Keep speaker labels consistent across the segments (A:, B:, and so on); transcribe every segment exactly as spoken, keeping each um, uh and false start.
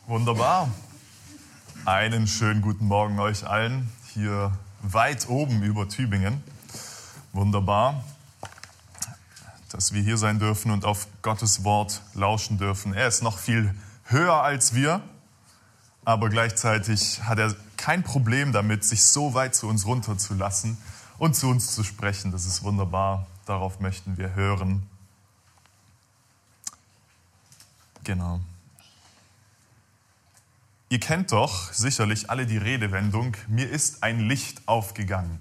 A: Wunderbar. Einen schönen guten Morgen euch allen hier weit oben über Tübingen. Wunderbar, dass wir hier sein dürfen und auf Gottes Wort lauschen dürfen. Er ist noch viel höher als wir, aber gleichzeitig hat er kein Problem damit, sich so weit zu uns runterzulassen und zu uns zu sprechen. Das ist wunderbar. Darauf möchten wir hören. Genau. Ihr kennt doch sicherlich alle die Redewendung, mir ist ein Licht aufgegangen.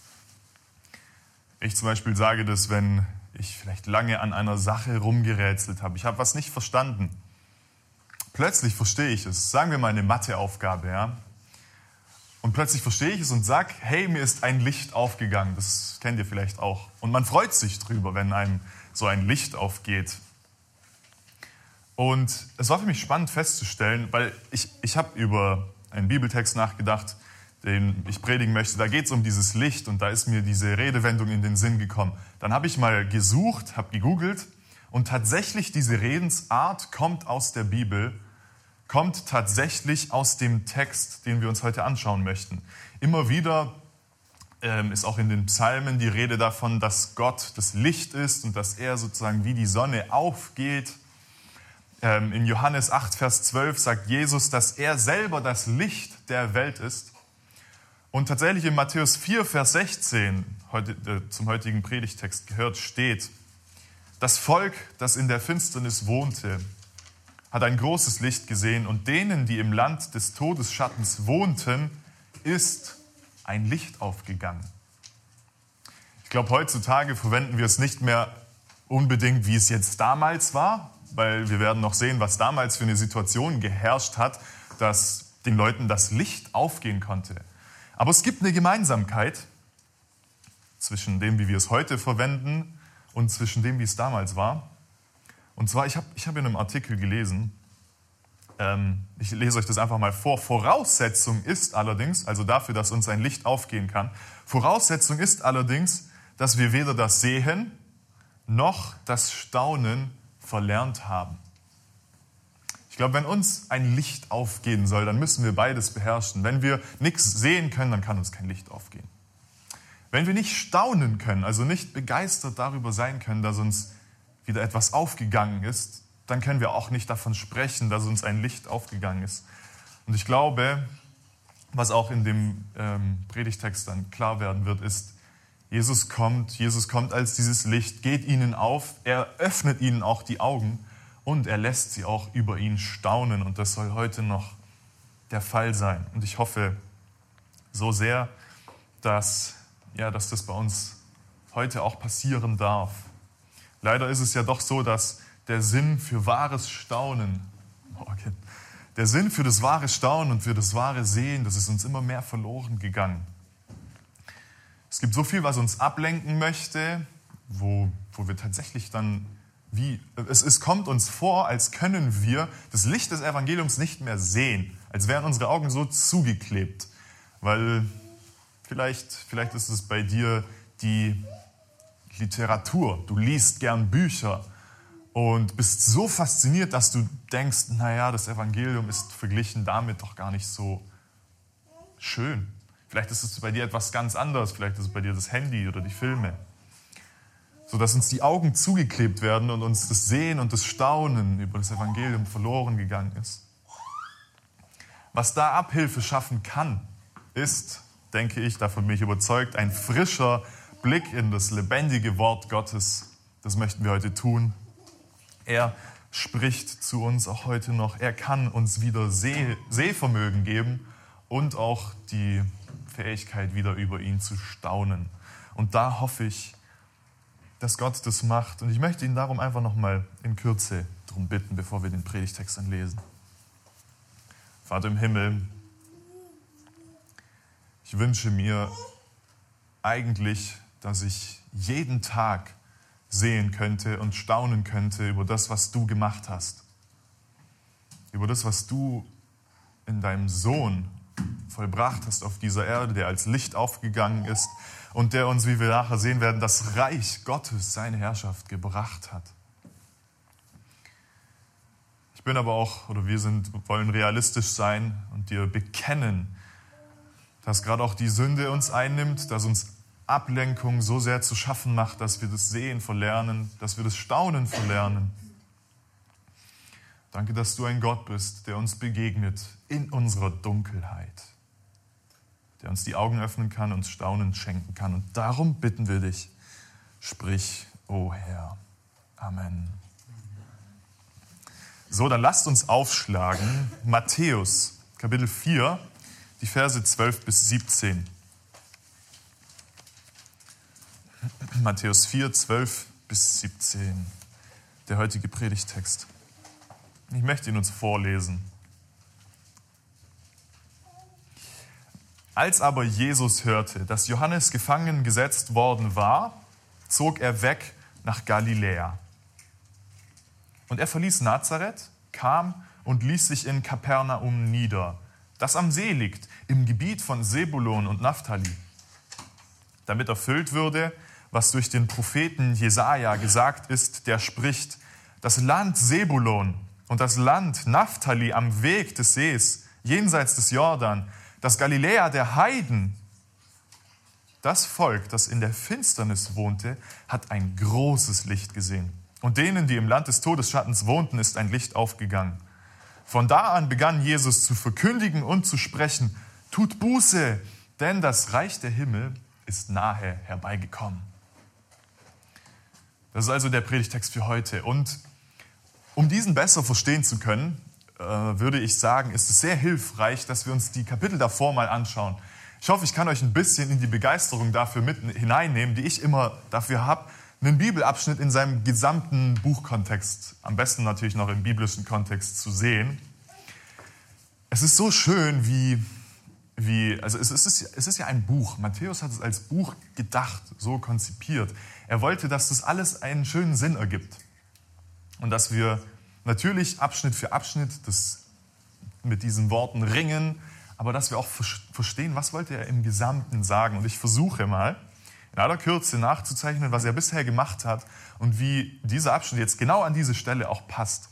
A: Ich zum Beispiel sage das, wenn ich vielleicht lange an einer Sache rumgerätselt habe. Ich habe was nicht verstanden. Plötzlich verstehe ich es. Sagen wir mal eine Matheaufgabe, ja. Und plötzlich verstehe ich es und sage, hey, mir ist ein Licht aufgegangen. Das kennt ihr vielleicht auch. Und man freut sich drüber, wenn einem so ein Licht aufgeht. Und es war für mich spannend festzustellen, weil ich, ich habe über einen Bibeltext nachgedacht, den ich predigen möchte. Da geht es um dieses Licht und da ist mir diese Redewendung in den Sinn gekommen. Dann habe ich mal gesucht, habe gegoogelt und tatsächlich diese Redensart kommt aus der Bibel, kommt tatsächlich aus dem Text, den wir uns heute anschauen möchten. Immer wieder ähm, ist auch in den Psalmen die Rede davon, dass Gott das Licht ist und dass er sozusagen wie die Sonne aufgeht. In Johannes acht, Vers zwölf sagt Jesus, dass er selber das Licht der Welt ist. Und tatsächlich in Matthäus vier, Vers sechzehn, heute, äh, zum heutigen Predigtext gehört, steht, das Volk, das in der Finsternis wohnte, hat ein großes Licht gesehen und denen, die im Land des Todesschattens wohnten, ist ein Licht aufgegangen. Ich glaube, heutzutage verwenden wir es nicht mehr unbedingt, wie es jetzt damals war, weil wir werden noch sehen, was damals für eine Situation geherrscht hat, dass den Leuten das Licht aufgehen konnte. Aber es gibt eine Gemeinsamkeit zwischen dem, wie wir es heute verwenden und zwischen dem, wie es damals war. Und zwar, ich habe ich hab in einem Artikel gelesen, ähm, ich lese euch das einfach mal vor, Voraussetzung ist allerdings, also dafür, dass uns ein Licht aufgehen kann, Voraussetzung ist allerdings, dass wir weder das Sehen noch das Staunen verlernt haben. Ich glaube, wenn uns ein Licht aufgehen soll, dann müssen wir beides beherrschen. Wenn wir nichts sehen können, dann kann uns kein Licht aufgehen. Wenn wir nicht staunen können, also nicht begeistert darüber sein können, dass uns wieder etwas aufgegangen ist, dann können wir auch nicht davon sprechen, dass uns ein Licht aufgegangen ist. Und ich glaube, was auch in dem ähm, Predigtext dann klar werden wird, ist, Jesus kommt, Jesus kommt als dieses Licht, geht ihnen auf, er öffnet ihnen auch die Augen und er lässt sie auch über ihn staunen. Und das soll heute noch der Fall sein. Und ich hoffe so sehr, dass, ja, dass das bei uns heute auch passieren darf. Leider ist es ja doch so, dass der Sinn für wahres Staunen, morgen, der Sinn für das wahre Staunen und für das wahre Sehen, das ist uns immer mehr verloren gegangen. Es gibt so viel, was uns ablenken möchte, wo, wo wir tatsächlich dann, wie, es, es kommt uns vor, als können wir das Licht des Evangeliums nicht mehr sehen, als wären unsere Augen so zugeklebt. Weil vielleicht, vielleicht ist es bei dir die Literatur, du liest gern Bücher und bist so fasziniert, dass du denkst, naja, das Evangelium ist verglichen damit doch gar nicht so schön. Vielleicht ist es bei dir etwas ganz anderes, vielleicht ist es bei dir das Handy oder die Filme. Sodass uns die Augen zugeklebt werden und uns das Sehen und das Staunen über das Evangelium verloren gegangen ist. Was da Abhilfe schaffen kann, ist, denke ich, davon bin ich überzeugt, ein frischer Blick in das lebendige Wort Gottes. Das möchten wir heute tun. Er spricht zu uns auch heute noch. Er kann uns wieder Seh- Sehvermögen geben und auch die Fähigkeit, wieder über ihn zu staunen. Und da hoffe ich, dass Gott das macht. Und ich möchte ihn darum einfach nochmal in Kürze darum bitten, bevor wir den Predigtext dann lesen. Vater im Himmel, ich wünsche mir eigentlich, dass ich jeden Tag sehen könnte und staunen könnte über das, was du gemacht hast. Über das, was du in deinem Sohn vollbracht hast auf dieser Erde, der als Licht aufgegangen ist und der uns, wie wir nachher sehen werden, das Reich Gottes, seine Herrschaft gebracht hat. Ich Ich bin aber auch, oder wir sind, wollen realistisch sein und dir bekennen, dass gerade auch die Sünde uns einnimmt, dass uns Ablenkung so sehr zu schaffen macht, dass wir das Sehen verlernen, dass wir das Staunen verlernen. Danke, dass du ein Gott bist, der uns begegnet in unserer Dunkelheit, der uns die Augen öffnen kann, uns Staunen schenken kann. Und darum bitten wir dich, sprich, o Herr. Amen. So, dann lasst uns aufschlagen. Matthäus, Kapitel vier, die Verse zwölf bis siebzehn. Matthäus vier, zwölf bis siebzehn, der heutige Predigttext. Ich möchte ihn uns vorlesen. Als aber Jesus hörte, dass Johannes gefangen gesetzt worden war, zog er weg nach Galiläa. Und er verließ Nazareth, kam und ließ sich in Kapernaum nieder, das am See liegt, im Gebiet von Sebulon und Naphtali, damit erfüllt würde, was durch den Propheten Jesaja gesagt ist, der spricht: Das Land Sebulon und das Land Naphtali am Weg des Sees, jenseits des Jordan, das Galiläa der Heiden. Das Volk, das in der Finsternis wohnte, hat ein großes Licht gesehen. Und denen, die im Land des Todesschattens wohnten, ist ein Licht aufgegangen. Von da an begann Jesus zu verkündigen und zu sprechen: Tut Buße, denn das Reich der Himmel ist nahe herbeigekommen. Das ist also der Predigtext für heute. Und um diesen besser verstehen zu können, äh, würde ich sagen, ist es sehr hilfreich, dass wir uns die Kapitel davor mal anschauen. Ich hoffe, ich kann euch ein bisschen in die Begeisterung dafür mit hineinnehmen, die ich immer dafür habe, einen Bibelabschnitt in seinem gesamten Buchkontext, am besten natürlich noch im biblischen Kontext, zu sehen. Es ist so schön, wie, wie also es ist, es ist ja ein Buch. Matthäus hat es als Buch gedacht, so konzipiert. Er wollte, dass das alles einen schönen Sinn ergibt. Und dass wir natürlich Abschnitt für Abschnitt das mit diesen Worten ringen, aber dass wir auch verstehen, was wollte er im Gesamten sagen. Und ich versuche mal, in aller Kürze nachzuzeichnen, was er bisher gemacht hat und wie dieser Abschnitt jetzt genau an diese Stelle auch passt.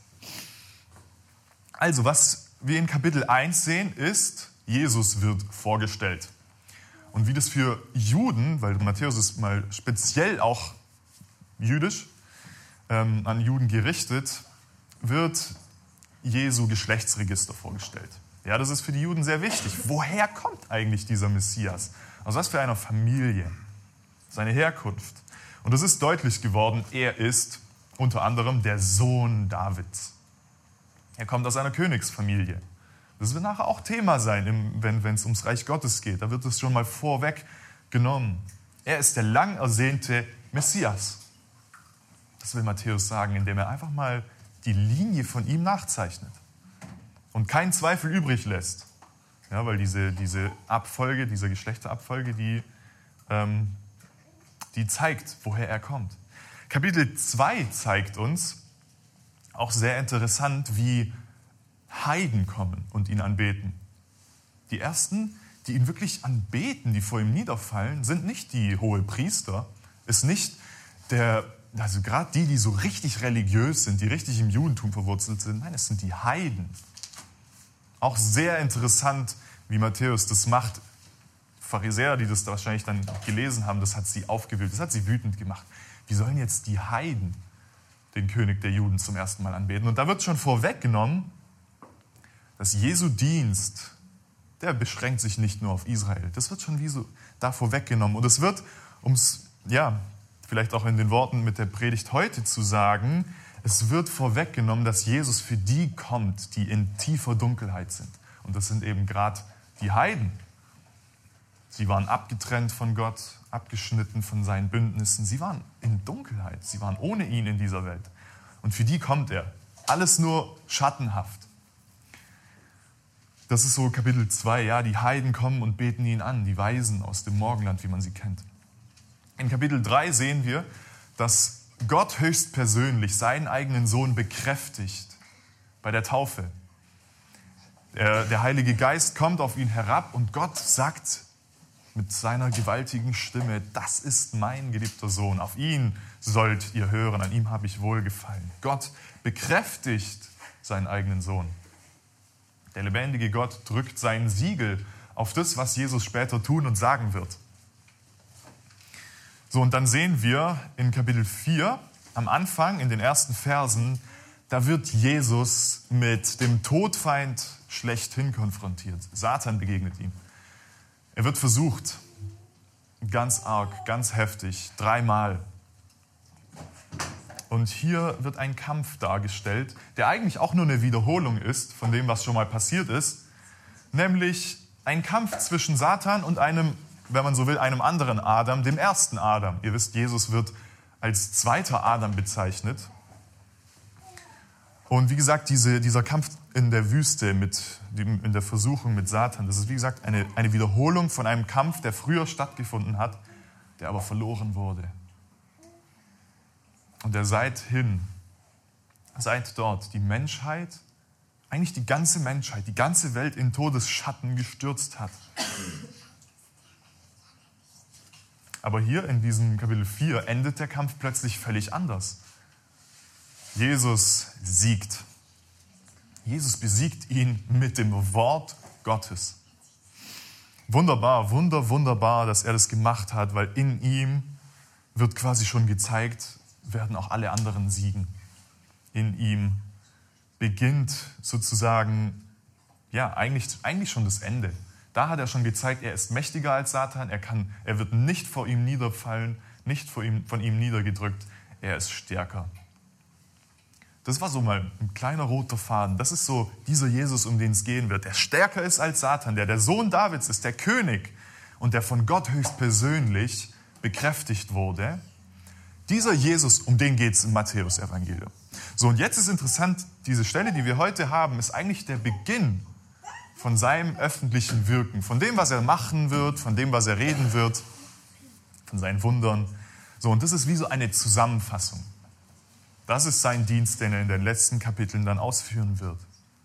A: Also, was wir in Kapitel eins sehen, ist, Jesus wird vorgestellt. Und wie das für Juden, weil Matthäus ist mal speziell auch jüdisch, ähm, an Juden gerichtet, wird Jesu Geschlechtsregister vorgestellt. Ja, das ist für die Juden sehr wichtig. Woher kommt eigentlich dieser Messias? Aus was für einer Familie? Seine Herkunft. Und es ist deutlich geworden, er ist unter anderem der Sohn Davids. Er kommt aus einer Königsfamilie. Das wird nachher auch Thema sein, wenn es ums Reich Gottes geht. Da wird es schon mal vorweg genommen. Er ist der lang ersehnte Messias. Das will Matthäus sagen, indem er einfach mal die Linie von ihm nachzeichnet und keinen Zweifel übrig lässt. Ja, weil diese, diese Abfolge, diese Geschlechterabfolge, die ähm, die zeigt, woher er kommt. Kapitel zwei zeigt uns, auch sehr interessant, wie Heiden kommen und ihn anbeten. Die ersten, die ihn wirklich anbeten, die vor ihm niederfallen, sind nicht die Hohepriester, ist nicht der, also gerade die, die so richtig religiös sind, die richtig im Judentum verwurzelt sind, nein, es sind die Heiden. Auch sehr interessant, wie Matthäus das macht. Pharisäer, die das wahrscheinlich dann gelesen haben, das hat sie aufgewühlt, das hat sie wütend gemacht. Wie sollen jetzt die Heiden den König der Juden zum ersten Mal anbeten? Und da wird schon vorweggenommen, dass Jesu Dienst, der beschränkt sich nicht nur auf Israel. Das wird schon wie so da vorweggenommen. Und es wird, um es, ja, vielleicht auch in den Worten mit der Predigt heute zu sagen, es wird vorweggenommen, dass Jesus für die kommt, die in tiefer Dunkelheit sind. Und das sind eben gerade die Heiden. Sie waren abgetrennt von Gott, abgeschnitten von seinen Bündnissen. Sie waren in Dunkelheit. Sie waren ohne ihn in dieser Welt. Und für die kommt er. Alles nur schattenhaft. Das ist so Kapitel zwei. Ja, die Heiden kommen und beten ihn an. Die Weisen aus dem Morgenland, wie man sie kennt. In Kapitel drei sehen wir, dass Gott höchstpersönlich seinen eigenen Sohn bekräftigt bei der Taufe. Der, der Heilige Geist kommt auf ihn herab und Gott sagt mit seiner gewaltigen Stimme: Das ist mein geliebter Sohn, auf ihn sollt ihr hören, an ihm habe ich wohlgefallen. Gott bekräftigt seinen eigenen Sohn. Der lebendige Gott drückt sein Siegel auf das, was Jesus später tun und sagen wird. So, und dann sehen wir in Kapitel vier, am Anfang, in den ersten Versen, da wird Jesus mit dem Todfeind schlechthin konfrontiert. Satan begegnet ihm. Er wird versucht, ganz arg, ganz heftig, dreimal. Und hier wird ein Kampf dargestellt, der eigentlich auch nur eine Wiederholung ist von dem, was schon mal passiert ist, nämlich ein Kampf zwischen Satan und einem, wenn man so will, einem anderen Adam, dem ersten Adam. Ihr wisst, Jesus wird als zweiter Adam bezeichnet. Und wie gesagt, diese, dieser Kampf in der Wüste, mit, in der Versuchung mit Satan, das ist wie gesagt eine, eine Wiederholung von einem Kampf, der früher stattgefunden hat, der aber verloren wurde. Und der seithin, seit dort die Menschheit, eigentlich die ganze Menschheit, die ganze Welt in Todesschatten gestürzt hat. Aber hier in diesem Kapitel vier endet der Kampf plötzlich völlig anders. Jesus siegt. Jesus besiegt ihn mit dem Wort Gottes. Wunderbar, wunder, wunderbar, dass er das gemacht hat, weil in ihm wird quasi schon gezeigt, werden auch alle anderen siegen. In ihm beginnt sozusagen, ja, eigentlich, eigentlich schon das Ende. Da hat er schon gezeigt, er ist mächtiger als Satan, er, kann, er wird nicht vor ihm niederfallen, nicht vor ihm, von ihm niedergedrückt, er ist stärker. Das war so mal ein kleiner roter Faden. Das ist so dieser Jesus, um den es gehen wird, der stärker ist als Satan, der der Sohn Davids ist, der König und der von Gott höchstpersönlich bekräftigt wurde. Dieser Jesus, um den geht es im Matthäus-Evangelium. So, und jetzt ist interessant, diese Stelle, die wir heute haben, ist eigentlich der Beginn von seinem öffentlichen Wirken, von dem, was er machen wird, von dem, was er reden wird, von seinen Wundern. So, und das ist wie so eine Zusammenfassung. Das ist sein Dienst, den er in den letzten Kapiteln dann ausführen wird.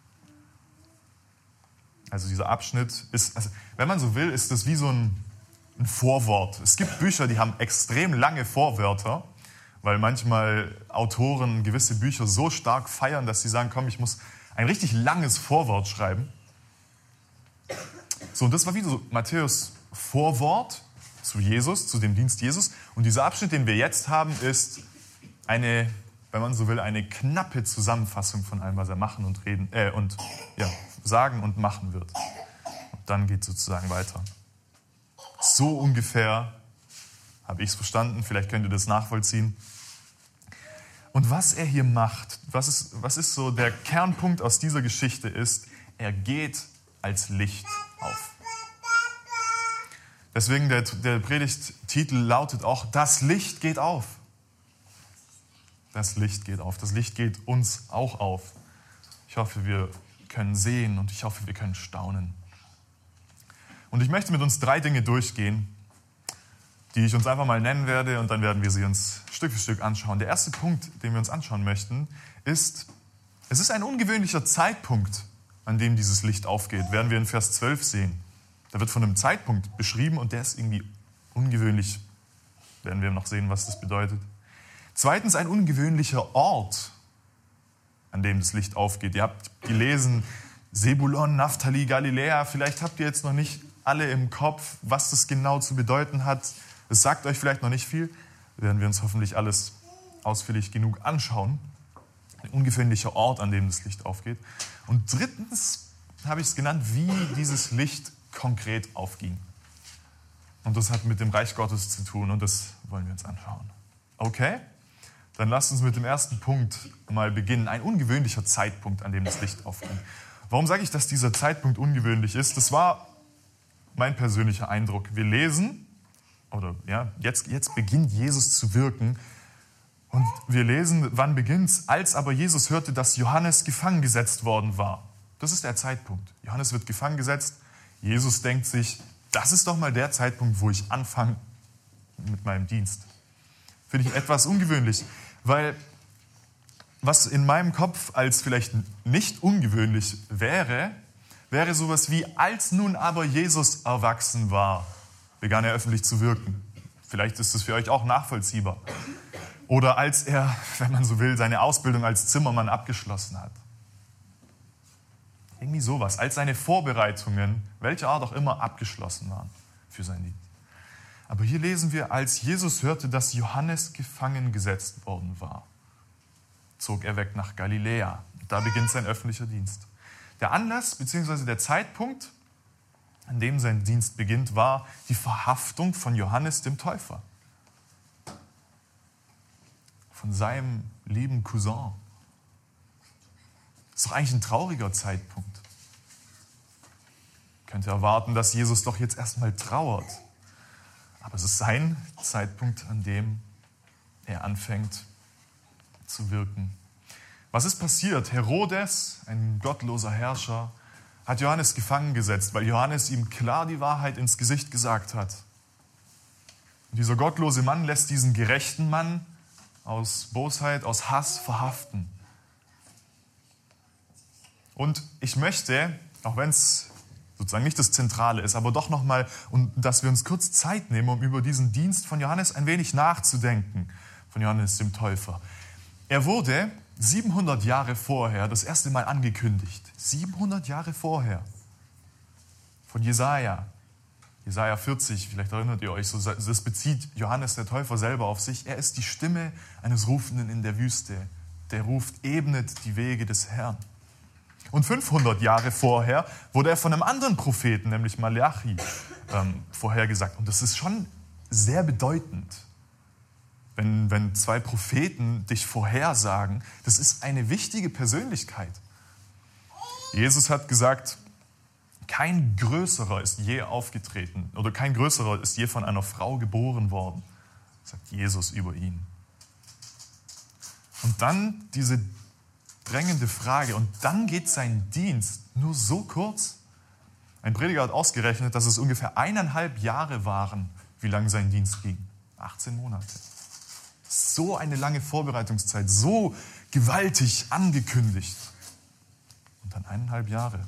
A: Also dieser Abschnitt ist, also wenn man so will, ist das wie so ein, ein Vorwort. Es gibt Bücher, die haben extrem lange Vorwörter, weil manchmal Autoren gewisse Bücher so stark feiern, dass sie sagen, komm, ich muss ein richtig langes Vorwort schreiben. So, und das war wie so Matthäus Vorwort zu Jesus, zu dem Dienst Jesus. Und dieser Abschnitt, den wir jetzt haben, ist eine, wenn man so will, eine knappe Zusammenfassung von allem, was er machen und reden, äh, und ja, sagen und machen wird. Und dann geht es sozusagen weiter. So ungefähr habe ich es verstanden, vielleicht könnt ihr das nachvollziehen. Und was er hier macht, was ist, was ist so der Kernpunkt aus dieser Geschichte ist, er geht als Licht auf. Deswegen der, der Predigttitel lautet auch, das Licht geht auf. Das Licht geht auf. Das Licht geht uns auch auf. Ich hoffe, wir können sehen und ich hoffe, wir können staunen. Und ich möchte mit uns drei Dinge durchgehen, die ich uns einfach mal nennen werde und dann werden wir sie uns Stück für Stück anschauen. Der erste Punkt, den wir uns anschauen möchten, ist, es ist ein ungewöhnlicher Zeitpunkt, an dem dieses Licht aufgeht, werden wir in Vers zwölf sehen. Da wird von einem Zeitpunkt beschrieben und der ist irgendwie ungewöhnlich. Werden wir noch sehen, was das bedeutet. Zweitens ein ungewöhnlicher Ort, an dem das Licht aufgeht. Ihr habt gelesen, Sebulon, Naphtali, Galiläa. Vielleicht habt ihr jetzt noch nicht alle im Kopf, was das genau zu bedeuten hat. Es sagt euch vielleicht noch nicht viel. Werden wir uns hoffentlich alles ausführlich genug anschauen. Ein ungewöhnlicher Ort, an dem das Licht aufgeht. Und drittens habe ich es genannt, wie dieses Licht konkret aufging. Und das hat mit dem Reich Gottes zu tun und das wollen wir uns anschauen. Okay? Dann lasst uns mit dem ersten Punkt mal beginnen. Ein ungewöhnlicher Zeitpunkt, an dem das Licht aufging. Warum sage ich, dass dieser Zeitpunkt ungewöhnlich ist? Das war mein persönlicher Eindruck. Wir lesen, oder ja, jetzt, jetzt beginnt Jesus zu wirken. Und wir lesen, wann beginnt's? Als aber Jesus hörte, dass Johannes gefangen gesetzt worden war. Das ist der Zeitpunkt. Johannes wird gefangen gesetzt. Jesus denkt sich, das ist doch mal der Zeitpunkt, wo ich anfange mit meinem Dienst. Finde ich etwas ungewöhnlich, weil was in meinem Kopf als vielleicht nicht ungewöhnlich wäre, wäre sowas wie, als nun aber Jesus erwachsen war, begann er öffentlich zu wirken. Vielleicht ist das für euch auch nachvollziehbar. Oder als er, wenn man so will, seine Ausbildung als Zimmermann abgeschlossen hat. Irgendwie sowas, als seine Vorbereitungen, welcher Art auch immer, abgeschlossen waren für sein Dienst. Aber hier lesen wir, als Jesus hörte, dass Johannes gefangen gesetzt worden war, zog er weg nach Galiläa. Da beginnt sein öffentlicher Dienst. Der Anlass bzw. der Zeitpunkt, an dem sein Dienst beginnt, war die Verhaftung von Johannes dem Täufer. Von seinem lieben Cousin. Das ist doch eigentlich ein trauriger Zeitpunkt. Ich könnte erwarten, dass Jesus doch jetzt erstmal trauert. Aber es ist sein Zeitpunkt, an dem er anfängt zu wirken. Was ist passiert? Herodes, ein gottloser Herrscher, hat Johannes gefangen gesetzt, weil Johannes ihm klar die Wahrheit ins Gesicht gesagt hat. Und dieser gottlose Mann lässt diesen gerechten Mann aus Bosheit, aus Hass verhaften. Und ich möchte, auch wenn es sozusagen nicht das Zentrale ist, aber doch nochmal, und dass wir uns kurz Zeit nehmen, um über diesen Dienst von Johannes ein wenig nachzudenken, von Johannes dem Täufer. Er wurde siebenhundert Jahre vorher das erste Mal angekündigt. siebenhundert Jahre vorher. Von Jesaja. Jesaja vierzig, vielleicht erinnert ihr euch, so, das bezieht Johannes der Täufer selber auf sich. Er ist die Stimme eines Rufenden in der Wüste. Der ruft, ebnet die Wege des Herrn. Und fünfhundert Jahre vorher wurde er von einem anderen Propheten, nämlich Malachi, ähm, vorhergesagt. Und das ist schon sehr bedeutend, wenn, wenn zwei Propheten dich vorhersagen. Das ist eine wichtige Persönlichkeit. Jesus hat gesagt, kein Größerer ist je aufgetreten oder kein Größerer ist je von einer Frau geboren worden, sagt Jesus über ihn. Und dann diese drängende Frage. Und dann geht sein Dienst nur so kurz. Ein Prediger hat ausgerechnet, dass es ungefähr eineinhalb Jahre waren, wie lang sein Dienst ging. achtzehn Monate. So eine lange Vorbereitungszeit, so gewaltig angekündigt. Und dann eineinhalb Jahre.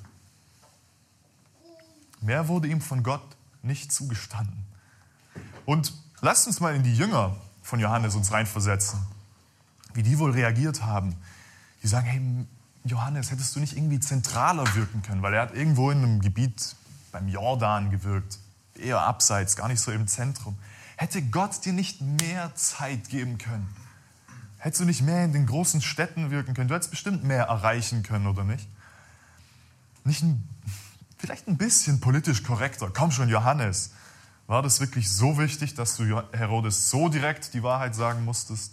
A: Mehr wurde ihm von Gott nicht zugestanden. Und lasst uns mal in die Jünger von Johannes uns reinversetzen, wie die wohl reagiert haben. Die sagen, hey Johannes, hättest du nicht irgendwie zentraler wirken können? Weil er hat irgendwo in einem Gebiet beim Jordan gewirkt, eher abseits, gar nicht so im Zentrum. Hätte Gott dir nicht mehr Zeit geben können? Hättest du nicht mehr in den großen Städten wirken können? Du hättest bestimmt mehr erreichen können, oder nicht? Nicht ein, vielleicht ein bisschen politisch korrekter. Komm schon, Johannes. War das wirklich so wichtig, dass du Herodes so direkt die Wahrheit sagen musstest?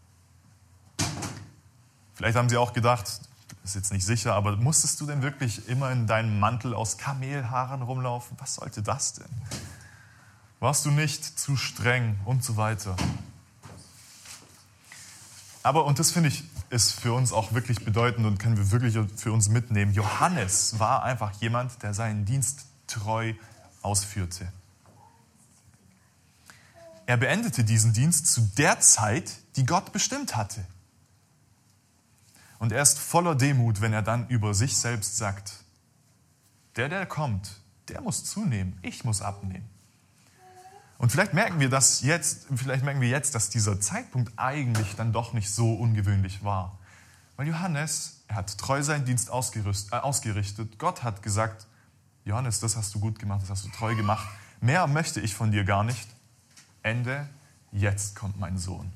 A: Vielleicht haben sie auch gedacht, ist jetzt nicht sicher, aber musstest du denn wirklich immer in deinem Mantel aus Kamelhaaren rumlaufen? Was sollte das denn? Warst du nicht zu streng und so weiter? Aber, und das finde ich, ist für uns auch wirklich bedeutend und können wir wirklich für uns mitnehmen. Johannes war einfach jemand, der seinen Dienst treu ausführte. Er beendete diesen Dienst zu der Zeit, die Gott bestimmt hatte. Und er ist voller Demut, wenn er dann über sich selbst sagt, der, der kommt, der muss zunehmen, ich muss abnehmen. Und vielleicht merken wir das jetzt, vielleicht merken wir jetzt, dass dieser Zeitpunkt eigentlich dann doch nicht so ungewöhnlich war. Weil Johannes, er hat treu seinen Dienst ausgerüstet, äh, ausgerichtet. Gott hat gesagt, Johannes, das hast du gut gemacht, das hast du treu gemacht. Mehr möchte ich von dir gar nicht. Ende, jetzt kommt mein Sohn.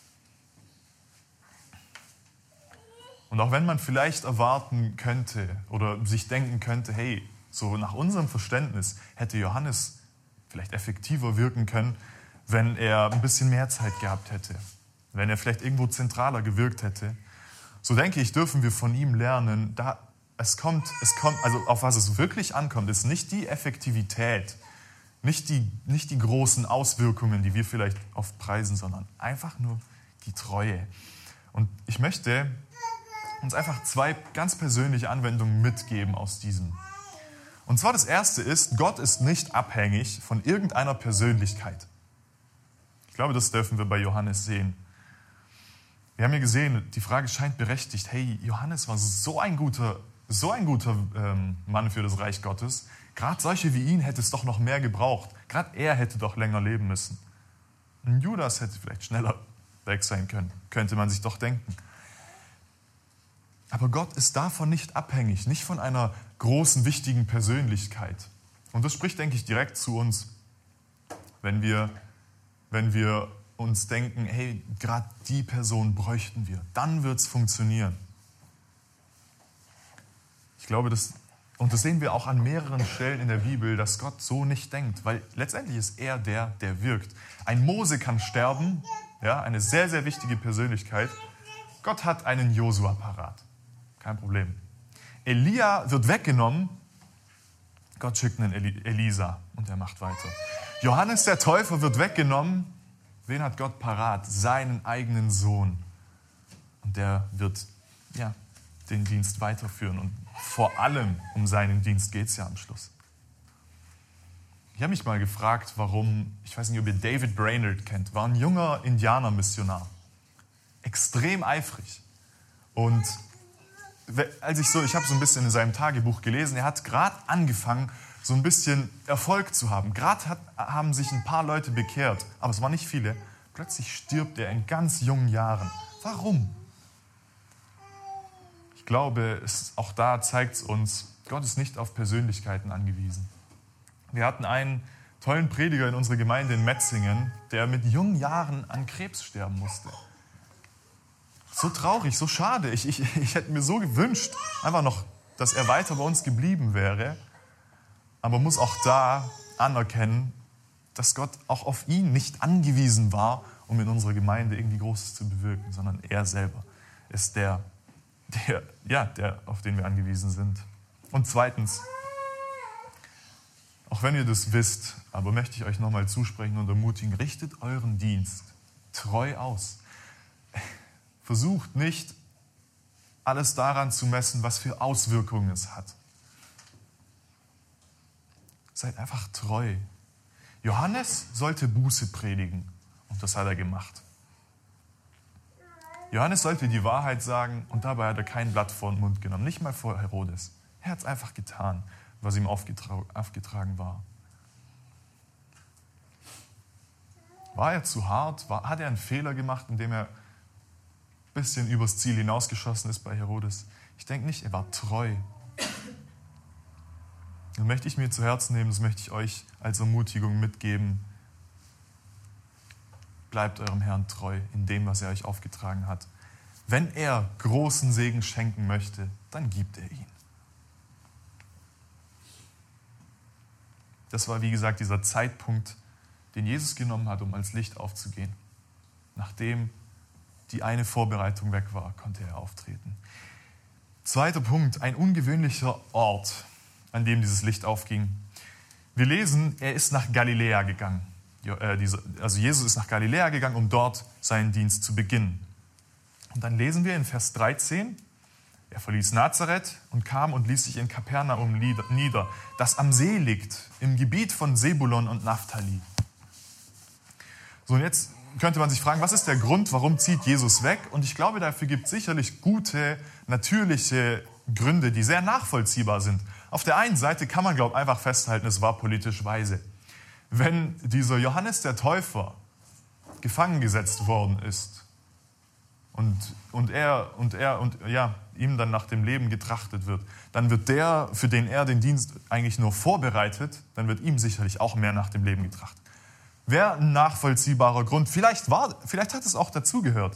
A: Und auch wenn man vielleicht erwarten könnte oder sich denken könnte, hey, so nach unserem Verständnis hätte Johannes vielleicht effektiver wirken können, wenn er ein bisschen mehr Zeit gehabt hätte, wenn er vielleicht irgendwo zentraler gewirkt hätte. So denke ich, dürfen wir von ihm lernen, da es kommt, es kommt, also auf was es wirklich ankommt, ist nicht die Effektivität, nicht die, nicht die großen Auswirkungen, die wir vielleicht oft preisen, sondern einfach nur die Treue. Und ich möchte uns einfach zwei ganz persönliche Anwendungen mitgeben aus diesem. Und zwar das erste ist, Gott ist nicht abhängig von irgendeiner Persönlichkeit. Ich glaube, das dürfen wir bei Johannes sehen. Wir haben ja gesehen, die Frage scheint berechtigt. Hey, Johannes war so ein guter, so ein guter ähm, Mann für das Reich Gottes. Gerade solche wie ihn hätte es doch noch mehr gebraucht. Gerade er hätte doch länger leben müssen. Ein Judas hätte vielleicht schneller weg sein können, könnte man sich doch denken. Aber Gott ist davon nicht abhängig, nicht von einer großen, wichtigen Persönlichkeit. Und das spricht, denke ich, direkt zu uns, wenn wir, wenn wir uns denken, hey, gerade die Person bräuchten wir. Dann wird es funktionieren. Ich glaube, das, und das sehen wir auch an mehreren Stellen in der Bibel, dass Gott so nicht denkt, weil letztendlich ist er der, der wirkt. Ein Mose kann sterben, ja, eine sehr, sehr wichtige Persönlichkeit. Gott hat einen Josua parat. Kein Problem. Elia wird weggenommen, Gott schickt einen Eli- Elisa und er macht weiter. Johannes der Täufer wird weggenommen, wen hat Gott parat? Seinen eigenen Sohn. Und der wird ja, den Dienst weiterführen. Und vor allem um seinen Dienst geht es ja am Schluss. Ich habe mich mal gefragt, warum, ich weiß nicht, ob ihr David Brainerd kennt, war ein junger Indianermissionar. Extrem eifrig. Und als ich so, ich habe so ein bisschen in seinem Tagebuch gelesen, er hat gerade angefangen, so ein bisschen Erfolg zu haben. Gerade haben sich ein paar Leute bekehrt, aber es waren nicht viele. Plötzlich stirbt er in ganz jungen Jahren. Warum? Ich glaube, es, auch da zeigt es uns, Gott ist nicht auf Persönlichkeiten angewiesen. Wir hatten einen tollen Prediger in unserer Gemeinde in Metzingen, der mit jungen Jahren an Krebs sterben musste. So traurig, so schade. Ich, ich, ich hätte mir so gewünscht, einfach noch, dass er weiter bei uns geblieben wäre. Aber man muss auch da anerkennen, dass Gott auch auf ihn nicht angewiesen war, um in unserer Gemeinde irgendwie Großes zu bewirken, sondern er selber ist der, der, ja, der, auf den wir angewiesen sind. Und zweitens, auch wenn ihr das wisst, aber möchte ich euch nochmal zusprechen und ermutigen, richtet euren Dienst treu aus. Versucht nicht, alles daran zu messen, was für Auswirkungen es hat. Seid einfach treu. Johannes sollte Buße predigen und das hat er gemacht. Johannes sollte die Wahrheit sagen und dabei hat er kein Blatt vor den Mund genommen, nicht mal vor Herodes. Er hat es einfach getan, was ihm aufgetra- aufgetragen war. War er zu hart? War, hat er einen Fehler gemacht, indem er ein bisschen übers Ziel hinausgeschossen ist bei Herodes? Ich denke nicht, er war treu. Das möchte ich mir zu Herzen nehmen, das möchte ich euch als Ermutigung mitgeben. Bleibt eurem Herrn treu in dem, was er euch aufgetragen hat. Wenn er großen Segen schenken möchte, dann gibt er ihn. Das war, wie gesagt, dieser Zeitpunkt, den Jesus genommen hat, um als Licht aufzugehen. Nachdem die eine Vorbereitung weg war, konnte er auftreten. Zweiter Punkt, ein ungewöhnlicher Ort, an dem dieses Licht aufging. Wir lesen, er ist nach Galiläa gegangen. Also Jesus ist nach Galiläa gegangen, um dort seinen Dienst zu beginnen. Und dann lesen wir in Vers dreizehn, er verließ Nazareth und kam und ließ sich in Kapernaum nieder, das am See liegt, im Gebiet von Sebulon und Naphtali. So, und jetzt könnte man sich fragen, was ist der Grund, warum zieht Jesus weg? Und ich glaube, dafür gibt es sicherlich gute, natürliche Gründe, die sehr nachvollziehbar sind. Auf der einen Seite kann man, glaube ich, einfach festhalten, es war politisch weise. Wenn dieser Johannes der Täufer gefangen gesetzt worden ist und, und, er, und, er, und ja, ihm dann nach dem Leben getrachtet wird, dann wird der, für den er den Dienst eigentlich nur vorbereitet, dann wird ihm sicherlich auch mehr nach dem Leben getrachtet. Wäre ein nachvollziehbarer Grund. Vielleicht, war, vielleicht hat es auch dazugehört.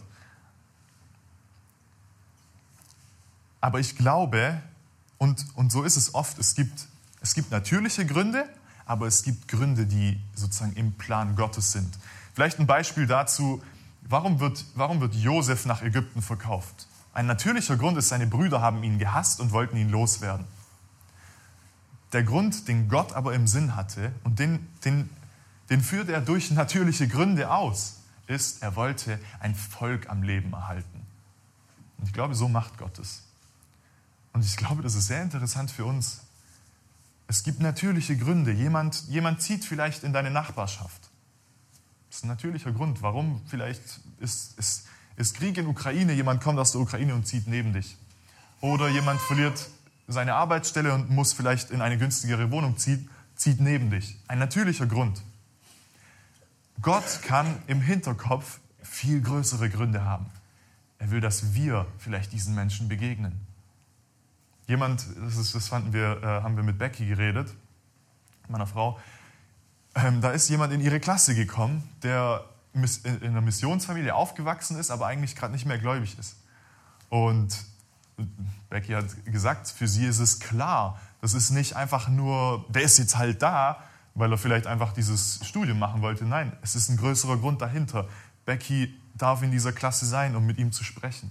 A: Aber ich glaube, und, und so ist es oft, es gibt, es gibt natürliche Gründe, aber es gibt Gründe, die sozusagen im Plan Gottes sind. Vielleicht ein Beispiel dazu, warum wird, warum wird Josef nach Ägypten verkauft? Ein natürlicher Grund ist, seine Brüder haben ihn gehasst und wollten ihn loswerden. Der Grund, den Gott aber im Sinn hatte, und den, den, den führt er durch natürliche Gründe aus, ist, er wollte ein Volk am Leben erhalten. Und ich glaube, so macht Gott es. Und ich glaube, das ist sehr interessant für uns. Es gibt natürliche Gründe. Jemand, jemand zieht vielleicht in deine Nachbarschaft. Das ist ein natürlicher Grund. Warum? Vielleicht ist, ist, ist Krieg in Ukraine, jemand kommt aus der Ukraine und zieht neben dich. Oder jemand verliert seine Arbeitsstelle und muss vielleicht in eine günstigere Wohnung ziehen, zieht neben dich. Ein natürlicher Grund. Gott kann im Hinterkopf viel größere Gründe haben. Er will, dass wir vielleicht diesen Menschen begegnen. Jemand, das, ist, das fanden wir, äh, haben wir mit Becky geredet, meiner Frau, ähm, da ist jemand in ihre Klasse gekommen, der in einer Missionsfamilie aufgewachsen ist, aber eigentlich gerade nicht mehr gläubig ist. Und Becky hat gesagt, für sie ist es klar, das ist nicht einfach nur, der ist jetzt halt da, weil er vielleicht einfach dieses Studium machen wollte. Nein, es ist ein größerer Grund dahinter. Becky darf in dieser Klasse sein, um mit ihm zu sprechen.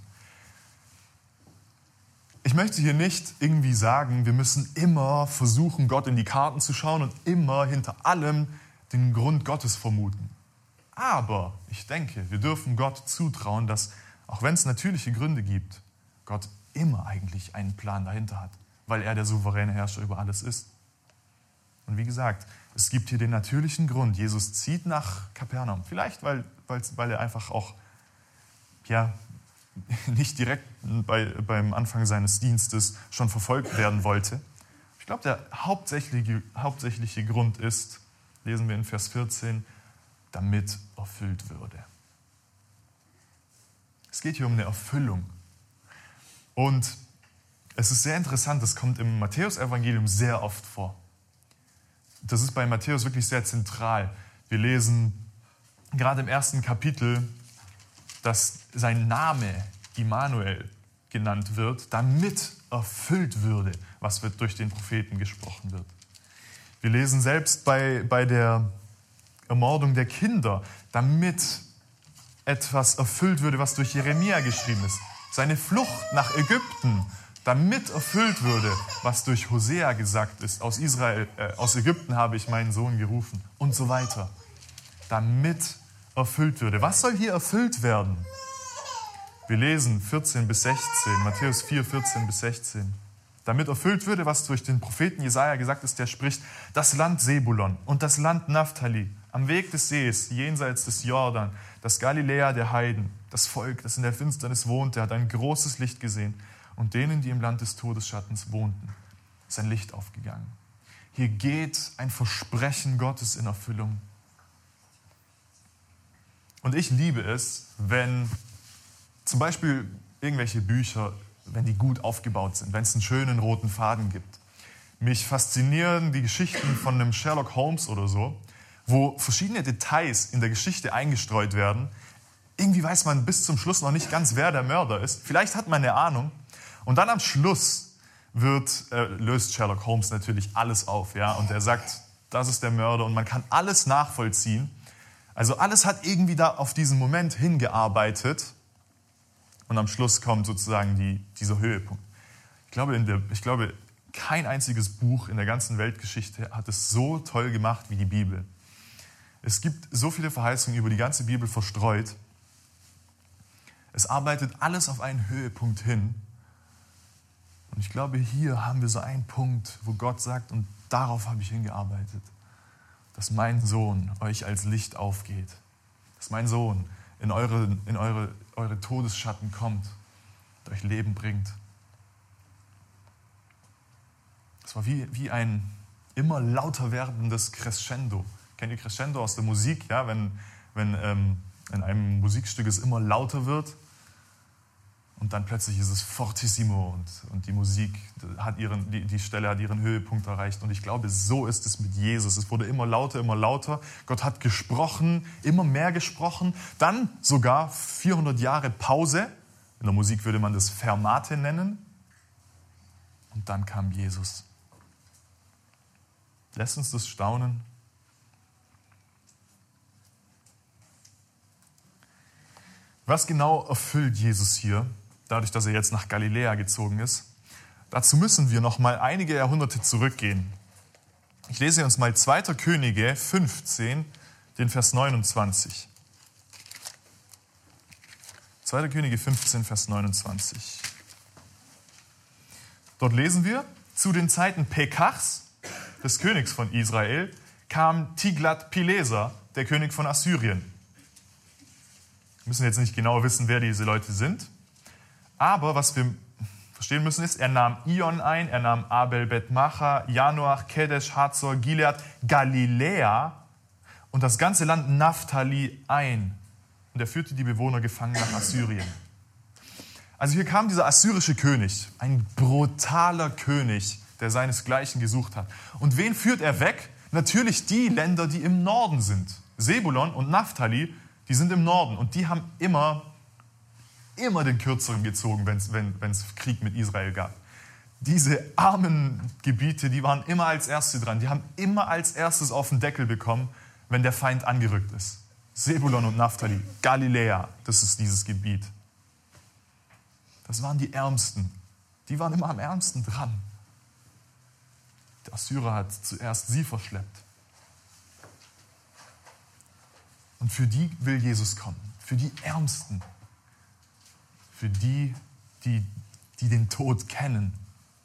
A: Ich möchte hier nicht irgendwie sagen, wir müssen immer versuchen, Gott in die Karten zu schauen und immer hinter allem den Grund Gottes vermuten. Aber ich denke, wir dürfen Gott zutrauen, dass, auch wenn es natürliche Gründe gibt, Gott immer eigentlich einen Plan dahinter hat, weil er der souveräne Herrscher über alles ist. Und wie gesagt, es gibt hier den natürlichen Grund. Jesus zieht nach Kapernaum. Vielleicht, weil, weil er einfach auch ja, nicht direkt bei, beim Anfang seines Dienstes schon verfolgt werden wollte. Ich glaube, der hauptsächliche, hauptsächliche Grund ist, lesen wir in Vers vierzehn, damit erfüllt würde. Es geht hier um eine Erfüllung. Und es ist sehr interessant, das kommt im Matthäus-Evangelium sehr oft vor. Das ist bei Matthäus wirklich sehr zentral. Wir lesen gerade im ersten Kapitel, dass sein Name Immanuel genannt wird, damit erfüllt würde, was wird durch den Propheten gesprochen wird. Wir lesen selbst bei, bei der Ermordung der Kinder, damit etwas erfüllt würde, was durch Jeremia geschrieben ist. Seine Flucht nach Ägypten, damit erfüllt würde, was durch Hosea gesagt ist. Aus Israel, äh, aus Ägypten habe ich meinen Sohn gerufen und so weiter. Damit erfüllt würde. Was soll hier erfüllt werden? Wir lesen vierzehn bis sechzehn, Matthäus vier, vierzehn bis sechzehn. Damit erfüllt würde, was durch den Propheten Jesaja gesagt ist, der spricht, das Land Sebulon und das Land Naphtali, am Weg des Sees, jenseits des Jordan, das Galiläa der Heiden, das Volk, das in der Finsternis wohnte, hat ein großes Licht gesehen. Und denen, die im Land des Todesschattens wohnten, ist ein Licht aufgegangen. Hier geht ein Versprechen Gottes in Erfüllung. Und ich liebe es, wenn zum Beispiel irgendwelche Bücher, wenn die gut aufgebaut sind, wenn es einen schönen roten Faden gibt. Mich faszinieren die Geschichten von einem Sherlock Holmes oder so, wo verschiedene Details in der Geschichte eingestreut werden. Irgendwie weiß man bis zum Schluss noch nicht ganz, wer der Mörder ist. Vielleicht hat man eine Ahnung. Und dann am Schluss wird, äh, löst Sherlock Holmes natürlich alles auf. Ja? Und er sagt, das ist der Mörder. Und man kann alles nachvollziehen. Also alles hat irgendwie da auf diesen Moment hingearbeitet. Und am Schluss kommt sozusagen die, dieser Höhepunkt. Ich glaube, in der, ich glaube, kein einziges Buch in der ganzen Weltgeschichte hat es so toll gemacht wie die Bibel. Es gibt so viele Verheißungen über die ganze Bibel verstreut. Es arbeitet alles auf einen Höhepunkt hin. Und ich glaube, hier haben wir so einen Punkt, wo Gott sagt, und darauf habe ich hingearbeitet, dass mein Sohn euch als Licht aufgeht, dass mein Sohn in eure, in eure, eure Todesschatten kommt und euch Leben bringt. Es war wie, wie ein immer lauter werdendes Crescendo. Kennt ihr Crescendo aus der Musik? Ja, wenn, wenn ähm, in einem Musikstück es immer lauter wird und dann plötzlich ist es fortissimo und, und die Musik hat ihren, die, die Stelle hat ihren Höhepunkt erreicht. Und ich glaube, so ist es mit Jesus. Es wurde immer lauter, immer lauter. Gott hat gesprochen, immer mehr gesprochen. Dann sogar vierhundert Jahre Pause. In der Musik würde man das Fermate nennen. Und dann kam Jesus. Lässt uns das staunen? Was genau erfüllt Jesus hier, dadurch, dass er jetzt nach Galiläa gezogen ist? Dazu müssen wir noch mal einige Jahrhunderte zurückgehen. Ich lese uns mal zweiter Könige fünfzehn, den Vers neunundzwanzig. zweiter Könige fünfzehn, Vers neunundzwanzig. Dort lesen wir, zu den Zeiten Pekachs, des Königs von Israel, kam Tiglat-Pileser, der König von Assyrien. Wir müssen jetzt nicht genau wissen, wer diese Leute sind. Aber was wir verstehen müssen ist, er nahm Ion ein, er nahm Abel-Bet-Macha, Janoach, Kedesh, Hazor, Gilead, Galiläa und das ganze Land Naphtali ein. Und er führte die Bewohner gefangen nach Assyrien. Also hier kam dieser assyrische König, ein brutaler König, der seinesgleichen gesucht hat. Und wen führt er weg? Natürlich die Länder, die im Norden sind. Sebulon und Naphtali, die sind im Norden und die haben immer, immer den Kürzeren gezogen, wenn's, wenn es Krieg mit Israel gab. Diese armen Gebiete, die waren immer als Erste dran. Die haben immer als Erstes auf den Deckel bekommen, wenn der Feind angerückt ist. Sebulon und Naphtali, Galiläa, das ist dieses Gebiet. Das waren die Ärmsten. Die waren immer am ärmsten dran. Der Assyrer hat zuerst sie verschleppt. Und für die will Jesus kommen. Für die Ärmsten. Für die, die, die den Tod kennen.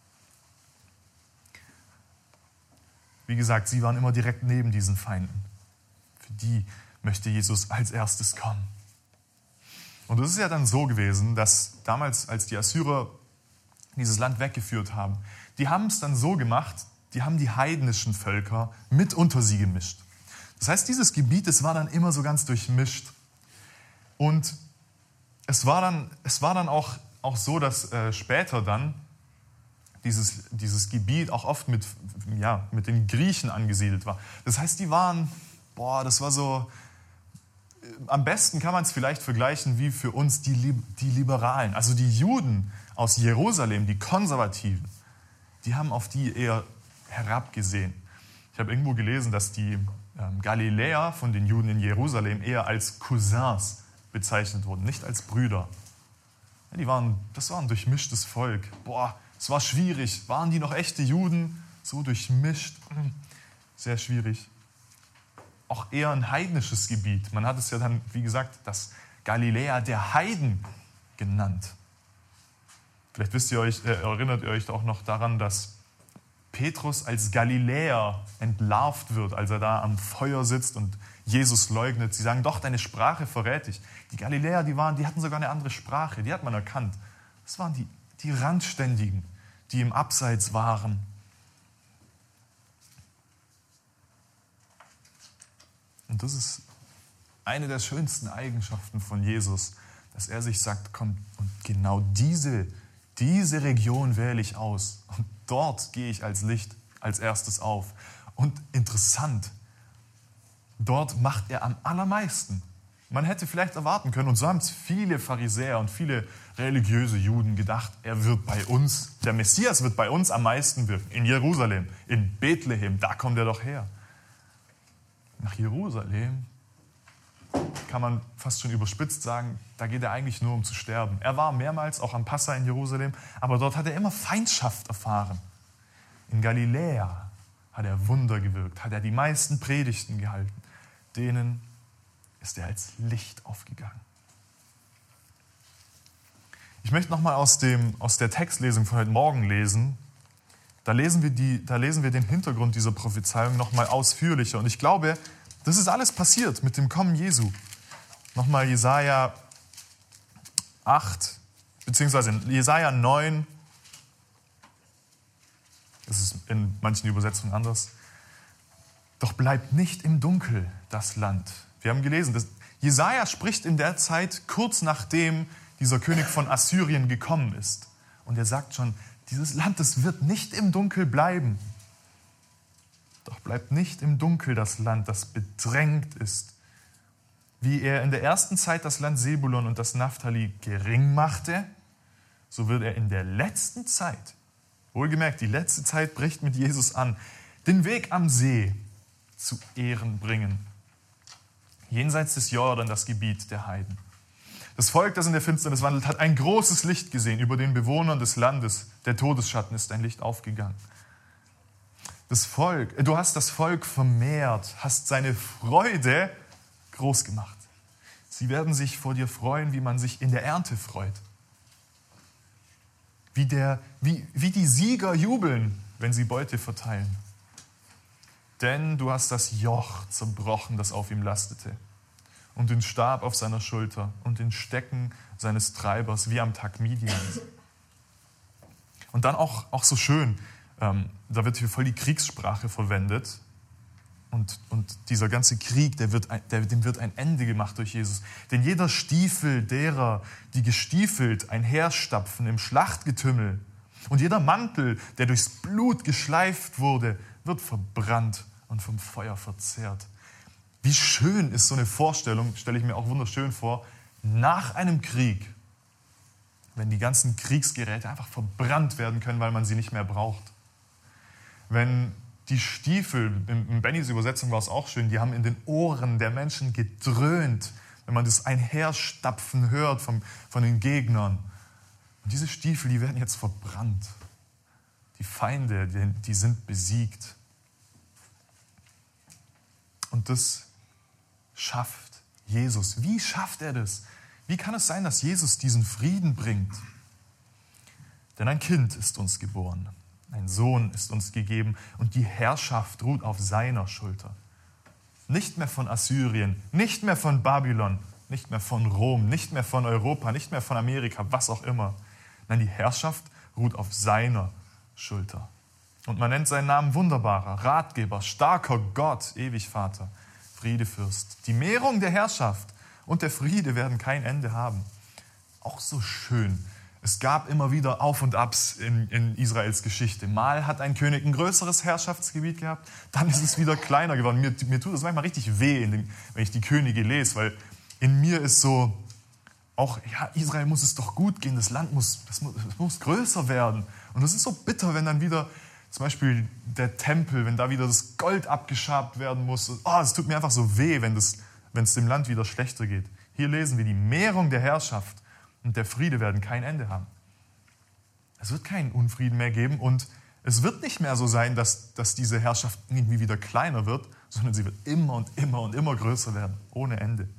A: Wie gesagt, sie waren immer direkt neben diesen Feinden. Für die möchte Jesus als erstes kommen. Und es ist ja dann so gewesen, dass damals, als die Assyrer dieses Land weggeführt haben, die haben es dann so gemacht, die haben die heidnischen Völker mit unter sie gemischt. Das heißt, dieses Gebiet, es war dann immer so ganz durchmischt. Und es war dann, es war dann auch, auch so, dass äh, später dann dieses, dieses Gebiet auch oft mit, ja, mit den Griechen angesiedelt war. Das heißt, die waren, boah, das war so, am besten kann man es vielleicht vergleichen wie für uns die, die Liberalen, also die Juden aus Jerusalem, die Konservativen, die haben auf die eher herabgesehen. Ich habe irgendwo gelesen, dass die ähm, Galiläer von den Juden in Jerusalem eher als Cousins bezeichnet wurden, nicht als Brüder. Ja, die waren, das war ein durchmischtes Volk. Boah, es war schwierig. Waren die noch echte Juden? So durchmischt. Sehr schwierig. Auch eher ein heidnisches Gebiet. Man hat es ja dann, wie gesagt, das Galiläa der Heiden genannt. Vielleicht wisst ihr euch, äh, erinnert ihr euch auch noch daran, dass Petrus als Galiläer entlarvt wird, als er da am Feuer sitzt und Jesus leugnet. Sie sagen, doch, deine Sprache verrät dich. Die Galiläer, die, waren, die hatten sogar eine andere Sprache, die hat man erkannt. Das waren die, die Randständigen, die im Abseits waren. Und das ist eine der schönsten Eigenschaften von Jesus, dass er sich sagt, komm, und genau diese, diese Region wähle ich aus. Und dort gehe ich als Licht als erstes auf. Und interessant, dort macht er am allermeisten. Man hätte vielleicht erwarten können, und so haben es viele Pharisäer und viele religiöse Juden gedacht, er wird bei uns, der Messias wird bei uns am meisten wirken. In Jerusalem, in Bethlehem, da kommt er doch her. Nach Jerusalem kann man fast schon überspitzt sagen, da geht er eigentlich nur, um zu sterben. Er war mehrmals auch am Passa in Jerusalem, aber dort hat er immer Feindschaft erfahren. In Galiläa hat er Wunder gewirkt, hat er die meisten Predigten gehalten. Denen ist er als Licht aufgegangen. Ich möchte nochmal aus, aus der Textlesung von heute Morgen lesen. Da lesen wir, die, da lesen wir den Hintergrund dieser Prophezeiung nochmal ausführlicher. Und ich glaube, das ist alles passiert mit dem Kommen Jesu. Nochmal Jesaja acht, beziehungsweise Jesaja neun. Das ist in manchen Übersetzungen anders. Doch bleibt nicht im Dunkel das Land. Wir haben gelesen, dass Jesaja spricht in der Zeit kurz nachdem dieser König von Assyrien gekommen ist. Und er sagt schon, dieses Land, das wird nicht im Dunkel bleiben. Doch bleibt nicht im Dunkel das Land, das bedrängt ist. Wie er in der ersten Zeit das Land Sebulon und das Naphtali gering machte, so wird er in der letzten Zeit, wohlgemerkt, die letzte Zeit bricht mit Jesus an, den Weg am See zu Ehren bringen. Jenseits des Jordan das Gebiet der Heiden. Das Volk, das in der Finsternis wandelt, hat ein großes Licht gesehen. Über den Bewohnern des Landes, der Todesschatten, ist ein Licht aufgegangen. Das Volk, du hast das Volk vermehrt, hast seine Freude groß gemacht. Sie werden sich vor dir freuen, wie man sich in der Ernte freut. Wie, der, wie, wie die Sieger jubeln, wenn sie Beute verteilen. Denn du hast das Joch zerbrochen, das auf ihm lastete, und den Stab auf seiner Schulter und den Stecken seines Treibers, wie am Tag Midians. Und dann auch, auch so schön, ähm, da wird hier voll die Kriegssprache verwendet. Und, und dieser ganze Krieg, der wird, der, dem wird ein Ende gemacht durch Jesus. Denn jeder Stiefel derer, die gestiefelt einherstapfen im Schlachtgetümmel, und jeder Mantel, der durchs Blut geschleift wurde, wird verbrannt und vom Feuer verzehrt. Wie schön ist so eine Vorstellung, stelle ich mir auch wunderschön vor, nach einem Krieg, wenn die ganzen Kriegsgeräte einfach verbrannt werden können, weil man sie nicht mehr braucht. Wenn die Stiefel, in Bennys Übersetzung war es auch schön, die haben in den Ohren der Menschen gedröhnt, wenn man das Einherstapfen hört von, von den Gegnern. Und diese Stiefel, die werden jetzt verbrannt. Die Feinde, die, die sind besiegt. Und das schafft Jesus. Wie schafft er das? Wie kann es sein, dass Jesus diesen Frieden bringt? Denn ein Kind ist uns geboren, ein Sohn ist uns gegeben und die Herrschaft ruht auf seiner Schulter. Nicht mehr von Assyrien, nicht mehr von Babylon, nicht mehr von Rom, nicht mehr von Europa, nicht mehr von Amerika, was auch immer. Nein, die Herrschaft ruht auf seiner Schulter. Und man nennt seinen Namen Wunderbarer, Ratgeber, starker Gott, ewig Vater, Friedefürst. Die Mehrung der Herrschaft und der Friede werden kein Ende haben. Auch so schön. Es gab immer wieder Auf und Abs in, in Israels Geschichte. Mal hat ein König ein größeres Herrschaftsgebiet gehabt, dann ist es wieder kleiner geworden. Mir, mir tut es manchmal richtig weh, in dem, wenn ich die Könige lese, weil in mir ist so, auch ja, Israel muss es doch gut gehen, das Land muss, das muss, das muss größer werden. Und das ist so bitter, wenn dann wieder zum Beispiel der Tempel, wenn da wieder das Gold abgeschabt werden muss. Oh, es tut mir einfach so weh, wenn das wenn es dem Land wieder schlechter geht. Hier lesen wir, die Mehrung der Herrschaft und der Friede werden kein Ende haben. Es wird keinen Unfrieden mehr geben und es wird nicht mehr so sein, dass, dass diese Herrschaft irgendwie wieder kleiner wird, sondern sie wird immer und immer und immer größer werden, ohne Ende.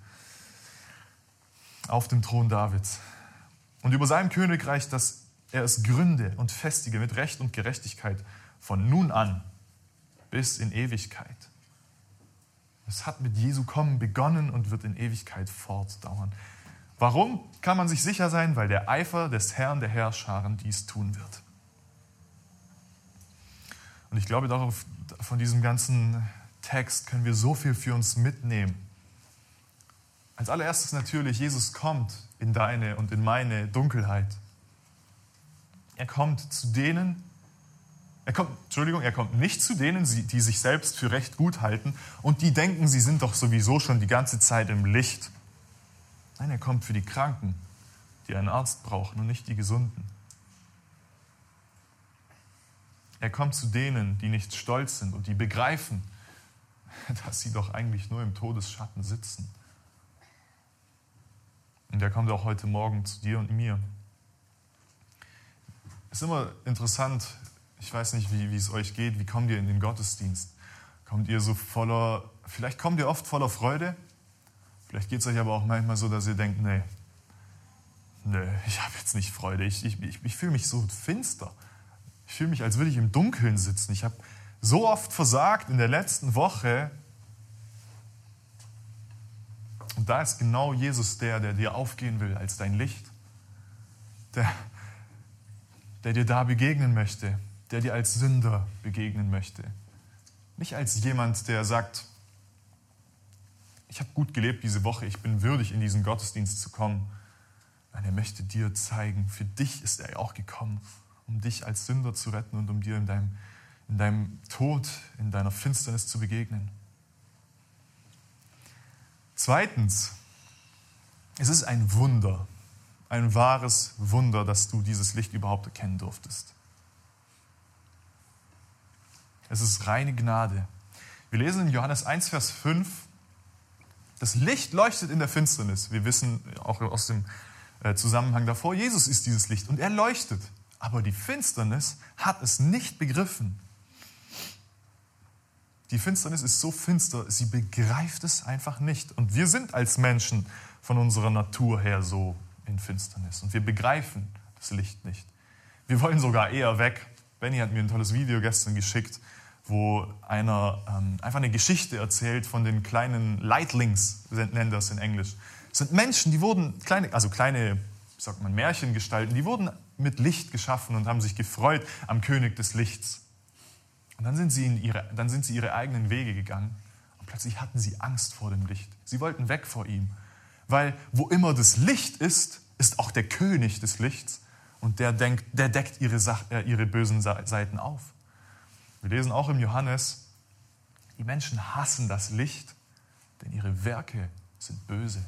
A: Auf dem Thron Davids. Und über seinem Königreich, dass er es gründe und festige mit Recht und Gerechtigkeit von nun an bis in Ewigkeit. Es hat mit Jesu Kommen begonnen und wird in Ewigkeit fortdauern. Warum kann man sich sicher sein? Weil der Eifer des Herrn der Heerscharen dies tun wird. Und ich glaube, darauf, von diesem ganzen Text können wir so viel für uns mitnehmen. Als allererstes natürlich, Jesus kommt in deine und in meine Dunkelheit. Er kommt zu denen, Er kommt, Entschuldigung, er kommt nicht zu denen, die sich selbst für recht gut halten und die denken, sie sind doch sowieso schon die ganze Zeit im Licht. Nein, er kommt für die Kranken, die einen Arzt brauchen und nicht die Gesunden. Er kommt zu denen, die nicht stolz sind und die begreifen, dass sie doch eigentlich nur im Todesschatten sitzen. Und er kommt auch heute Morgen zu dir und mir. Es ist immer interessant, ich weiß nicht, wie, wie es euch geht, wie kommt ihr in den Gottesdienst? Kommt ihr so voller, vielleicht kommt ihr oft voller Freude, vielleicht geht es euch aber auch manchmal so, dass ihr denkt, nee, nee, ich habe jetzt nicht Freude, ich, ich, ich, ich fühle mich so finster. Ich fühle mich, als würde ich im Dunkeln sitzen. Ich habe so oft versagt in der letzten Woche. Und da ist genau Jesus der, der dir aufgehen will als dein Licht, der, der dir da begegnen möchte, der dir als Sünder begegnen möchte. Nicht als jemand, der sagt, ich habe gut gelebt diese Woche, ich bin würdig, in diesen Gottesdienst zu kommen. Nein, er möchte dir zeigen, für dich ist er auch gekommen, um dich als Sünder zu retten und um dir in deinem, in deinem Tod, in deiner Finsternis zu begegnen. Zweitens, es ist ein Wunder, ein wahres Wunder, dass du dieses Licht überhaupt erkennen durftest. Es ist reine Gnade. Wir lesen in Johannes eins, Vers fünf, das Licht leuchtet in der Finsternis. Wir wissen auch aus dem Zusammenhang davor, Jesus ist dieses Licht und er leuchtet. Aber die Finsternis hat es nicht begriffen. Die Finsternis ist so finster, sie begreift es einfach nicht. Und wir sind als Menschen von unserer Natur her so in Finsternis. Und wir begreifen das Licht nicht. Wir wollen sogar eher weg. Benny hat mir ein tolles Video gestern geschickt, wo einer ähm, einfach eine Geschichte erzählt von den kleinen Lightlings, nennen das in Englisch. Das sind Menschen, die wurden, kleine, also kleine, wie sagt man, Märchengestalten, die wurden mit Licht geschaffen und haben sich gefreut am König des Lichts. Und dann sind sie, in ihre, dann sind sie ihre eigenen Wege gegangen und plötzlich hatten sie Angst vor dem Licht. Sie wollten weg vor ihm, weil wo immer das Licht ist, ist auch der König des Lichts und der, denkt, der deckt ihre, Sach, äh, ihre bösen Seiten auf. Wir lesen auch im Johannes, die Menschen hassen das Licht, denn ihre Werke sind böse.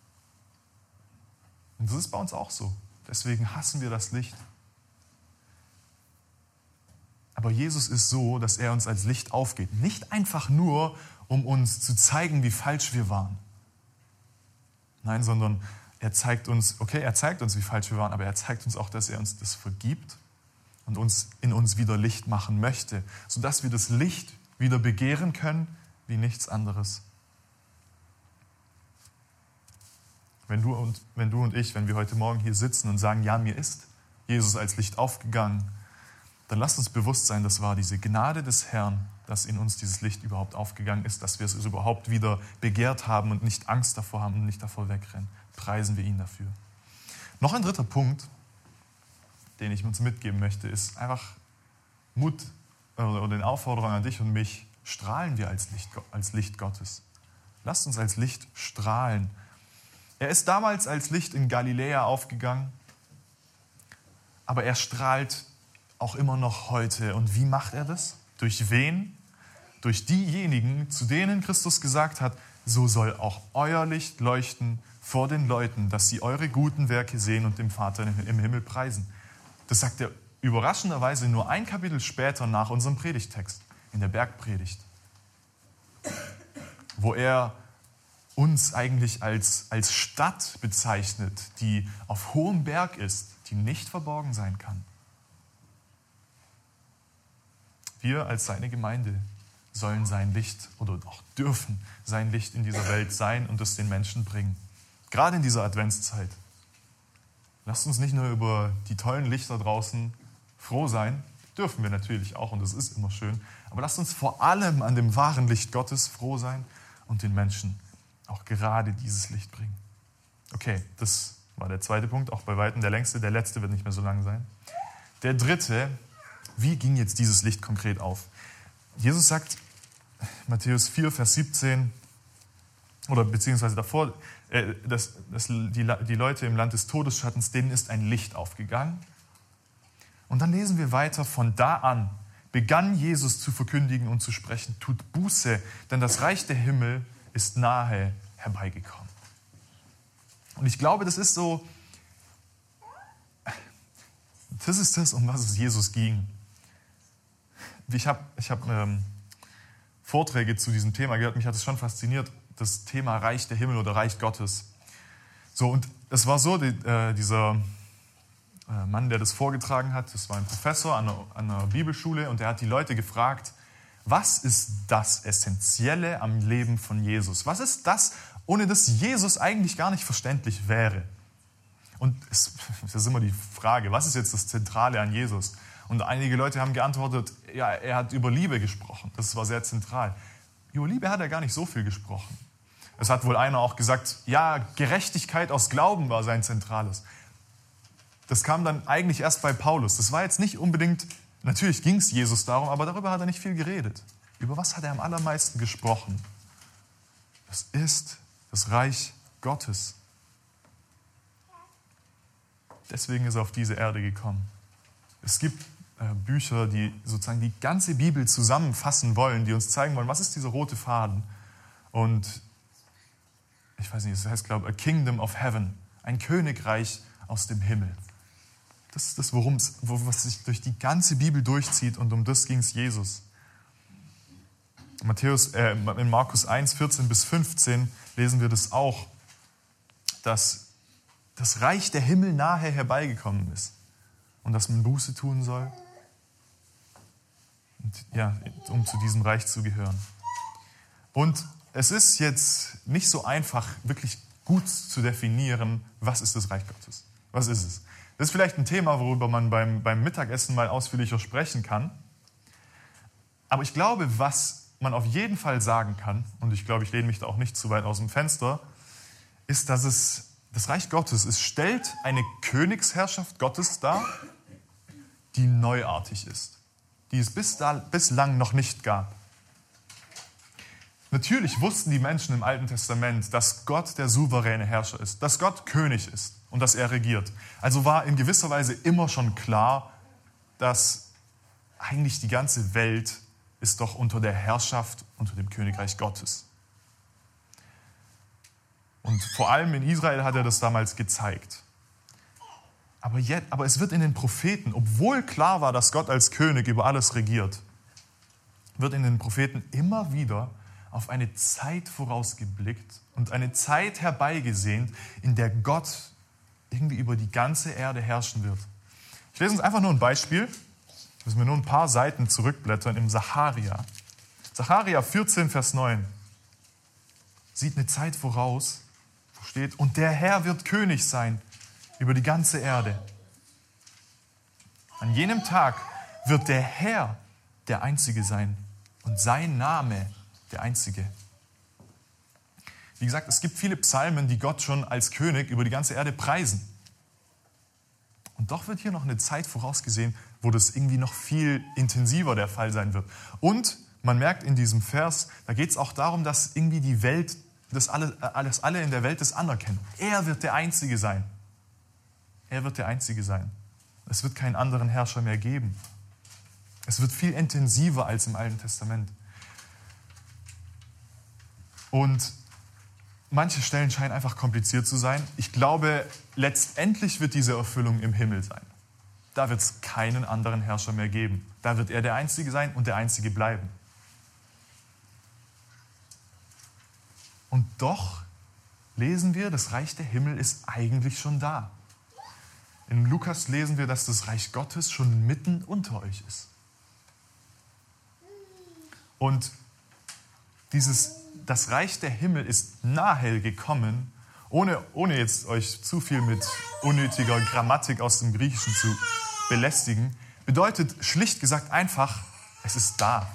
A: Und das ist bei uns auch so. Deswegen hassen wir das Licht. Aber Jesus ist so, dass er uns als Licht aufgeht. Nicht einfach nur, um uns zu zeigen, wie falsch wir waren. Nein, sondern er zeigt uns, okay, er zeigt uns, wie falsch wir waren, aber er zeigt uns auch, dass er uns das vergibt und uns in uns wieder Licht machen möchte, sodass wir das Licht wieder begehren können wie nichts anderes. Wenn du und, wenn du und ich, wenn wir heute Morgen hier sitzen und sagen, ja, mir ist Jesus als Licht aufgegangen, dann lasst uns bewusst sein, das war diese Gnade des Herrn, dass in uns dieses Licht überhaupt aufgegangen ist, dass wir es überhaupt wieder begehrt haben und nicht Angst davor haben und nicht davor wegrennen. Preisen wir ihn dafür. Noch ein dritter Punkt, den ich uns mitgeben möchte, ist einfach Mut oder den Aufforderung an dich und mich, strahlen wir als Licht, als Licht Gottes. Lasst uns als Licht strahlen. Er ist damals als Licht in Galiläa aufgegangen, aber er strahlt auch immer noch heute. Und wie macht er das? Durch wen? Durch diejenigen, zu denen Christus gesagt hat, so soll auch euer Licht leuchten vor den Leuten, dass sie eure guten Werke sehen und dem Vater im Himmel preisen. Das sagt er überraschenderweise nur ein Kapitel später nach unserem Predigtext, in der Bergpredigt, wo er uns eigentlich als, als Stadt bezeichnet, die auf hohem Berg ist, die nicht verborgen sein kann. Wir als seine Gemeinde sollen sein Licht oder auch dürfen sein Licht in dieser Welt sein und es den Menschen bringen. Gerade in dieser Adventszeit. Lasst uns nicht nur über die tollen Lichter draußen froh sein, dürfen wir natürlich auch und das ist immer schön, aber lasst uns vor allem an dem wahren Licht Gottes froh sein und den Menschen auch gerade dieses Licht bringen. Okay, das war der zweite Punkt, auch bei weitem der längste. Der letzte wird nicht mehr so lang sein. Der dritte, wie ging jetzt dieses Licht konkret auf? Jesus sagt, Matthäus vier, Vers siebzehn, oder beziehungsweise davor, äh, dass, dass die, die Leute im Land des Todesschattens, denen ist ein Licht aufgegangen. Und dann lesen wir weiter, von da an begann Jesus zu verkündigen und zu sprechen, tut Buße, denn das Reich der Himmel ist nahe herbeigekommen. Und ich glaube, das ist so, das ist das, um was es Jesus ging. Ich habe ich hab, ähm, Vorträge zu diesem Thema gehört, mich hat es schon fasziniert, das Thema Reich der Himmel oder Reich Gottes. So, und es war so, die, äh, dieser äh, Mann, der das vorgetragen hat, das war ein Professor an einer, an einer Bibelschule und der hat die Leute gefragt, was ist das Essentielle am Leben von Jesus? Was ist das, ohne das Jesus eigentlich gar nicht verständlich wäre? Und es, das ist immer die Frage, was ist jetzt das Zentrale an Jesus? Und einige Leute haben geantwortet, ja, er hat über Liebe gesprochen. Das war sehr zentral. Über Liebe hat er gar nicht so viel gesprochen. Es hat wohl einer auch gesagt, ja, Gerechtigkeit aus Glauben war sein Zentrales. Das kam dann eigentlich erst bei Paulus. Das war jetzt nicht unbedingt, natürlich ging es Jesus darum, aber darüber hat er nicht viel geredet. Über was hat er am allermeisten gesprochen? Das ist das Reich Gottes. Deswegen ist er auf diese Erde gekommen. Es gibt äh, Bücher, die sozusagen die ganze Bibel zusammenfassen wollen, die uns zeigen wollen, was ist dieser rote Faden. Und ich weiß nicht, das heißt, glaube ich, A Kingdom of Heaven, ein Königreich aus dem Himmel. Das ist das, worum es, was sich durch die ganze Bibel durchzieht und um das ging es Jesus. Matthäus, äh, in Markus eins, vierzehn bis fünfzehn lesen wir das auch, dass das Reich der Himmel nahe herbeigekommen ist und dass man Buße tun soll, und, ja, um zu diesem Reich zu gehören. Und es ist jetzt nicht so einfach, wirklich gut zu definieren, was ist das Reich Gottes? Was ist es? Das ist vielleicht ein Thema, worüber man beim, beim Mittagessen mal ausführlicher sprechen kann. Aber ich glaube, was man auf jeden Fall sagen kann, und ich glaube, ich lehne mich da auch nicht zu weit aus dem Fenster, ist, dass es das Reich Gottes, es stellt eine Königsherrschaft Gottes dar, die neuartig ist, die es bis da, bislang noch nicht gab. Natürlich wussten die Menschen im Alten Testament, dass Gott der souveräne Herrscher ist, dass Gott König ist und dass er regiert. Also war in gewisser Weise immer schon klar, dass eigentlich die ganze Welt ist doch unter der Herrschaft, unter dem Königreich Gottes. Und vor allem in Israel hat er das damals gezeigt. Aber, jetzt, aber es wird in den Propheten, obwohl klar war, dass Gott als König über alles regiert, wird in den Propheten immer wieder auf eine Zeit vorausgeblickt und eine Zeit herbeigesehnt, in der Gott irgendwie über die ganze Erde herrschen wird. Ich lese uns einfach nur ein Beispiel. Müssen wir nur ein paar Seiten zurückblättern im Sacharja. Sacharja vierzehn, Vers neun. Sieht eine Zeit voraus, wo steht, und der Herr wird König sein über die ganze Erde. An jenem Tag wird der Herr der Einzige sein und sein Name der Einzige. Wie gesagt, es gibt viele Psalmen, die Gott schon als König über die ganze Erde preisen. Und doch wird hier noch eine Zeit vorausgesehen, wo das irgendwie noch viel intensiver der Fall sein wird. Und man merkt in diesem Vers, da geht es auch darum, dass irgendwie die Welt, das alle, alles, alle in der Welt das anerkennen. Er wird der Einzige sein. Er wird der Einzige sein. Es wird keinen anderen Herrscher mehr geben. Es wird viel intensiver als im Alten Testament. Und manche Stellen scheinen einfach kompliziert zu sein. Ich glaube, letztendlich wird diese Erfüllung im Himmel sein. Da wird es keinen anderen Herrscher mehr geben. Da wird er der Einzige sein und der Einzige bleiben. Und doch lesen wir, das Reich der Himmel ist eigentlich schon da. In Lukas lesen wir, dass das Reich Gottes schon mitten unter euch ist. Und dieses, das Reich der Himmel ist nahe gekommen, ohne, ohne jetzt euch zu viel mit unnötiger Grammatik aus dem Griechischen zu belästigen, bedeutet schlicht gesagt einfach, es ist da.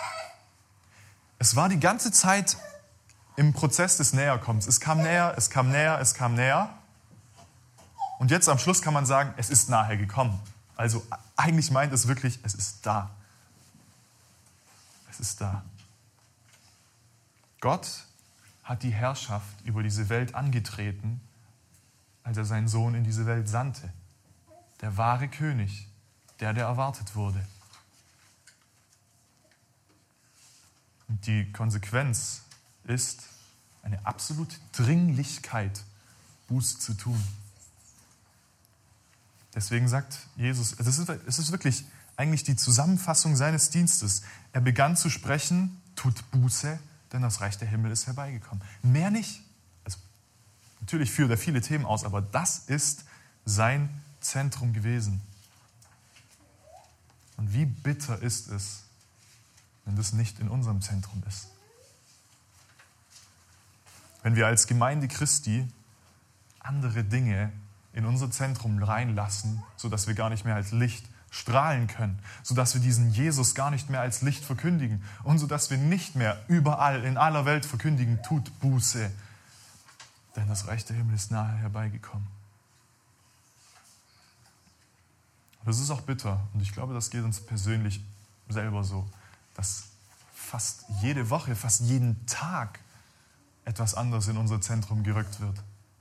A: Es war die ganze Zeit im Prozess des Näherkommens. Es kam näher, es kam näher, es kam näher. Und jetzt am Schluss kann man sagen, es ist nahe gekommen. Also eigentlich meint es wirklich, es ist da. Es ist da. Gott hat die Herrschaft über diese Welt angetreten, als er seinen Sohn in diese Welt sandte. Der wahre König, der, der erwartet wurde. Und die Konsequenz ist eine absolute Dringlichkeit, Buße zu tun. Deswegen sagt Jesus, es ist, es ist wirklich eigentlich die Zusammenfassung seines Dienstes. Er begann zu sprechen, tut Buße, denn das Reich der Himmel ist herbeigekommen. Mehr nicht. Also, natürlich führt er viele Themen aus, aber das ist sein Zentrum gewesen. Und wie bitter ist es, wenn das nicht in unserem Zentrum ist. Wenn wir als Gemeinde Christi andere Dinge in unser Zentrum reinlassen, sodass wir gar nicht mehr als Licht strahlen können, sodass wir diesen Jesus gar nicht mehr als Licht verkündigen und sodass wir nicht mehr überall in aller Welt verkündigen, tut Buße, denn das Reich der Himmel ist nahe herbeigekommen. Das ist auch bitter und ich glaube, das geht uns persönlich selber so, dass fast jede Woche, fast jeden Tag etwas anderes in unser Zentrum gerückt wird.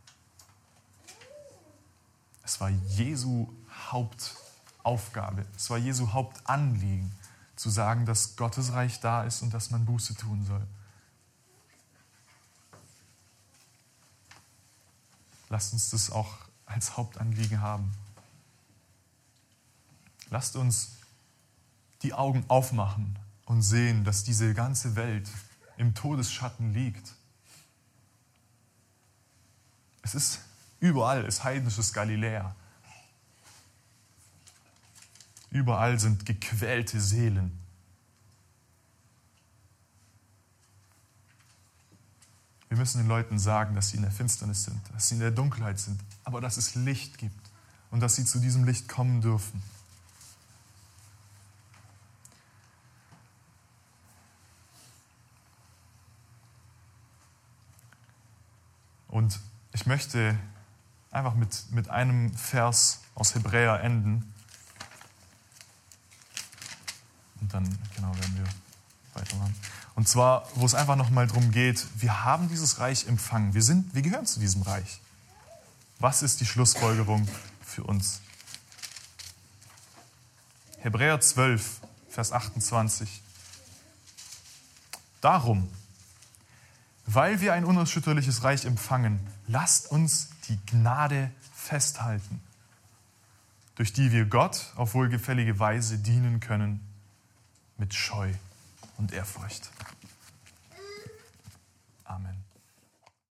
A: Es war Jesu Hauptaufgabe, es war Jesu Hauptanliegen, zu sagen, dass Gottes Reich da ist und dass man Buße tun soll. Lasst uns das auch als Hauptanliegen haben. Lasst uns die Augen aufmachen und sehen, dass diese ganze Welt im Todesschatten liegt. Es ist überall ist heidnisches Galiläa. Überall sind gequälte Seelen. Wir müssen den Leuten sagen, dass sie in der Finsternis sind, dass sie in der Dunkelheit sind, aber dass es Licht gibt und dass sie zu diesem Licht kommen dürfen. Und ich möchte einfach mit, mit einem Vers aus Hebräer enden. und dann genau werden wir weitermachen. Und zwar, wo es einfach nochmal darum geht, wir haben dieses Reich empfangen. Wir, sind, wir gehören zu diesem Reich. Was ist die Schlussfolgerung für uns? Hebräer zwölf, Vers achtundzwanzig. Darum, weil wir ein unerschütterliches Reich empfangen, lasst uns die Gnade festhalten, durch die wir Gott auf wohlgefällige Weise dienen können mit Scheu und Ehrfurcht.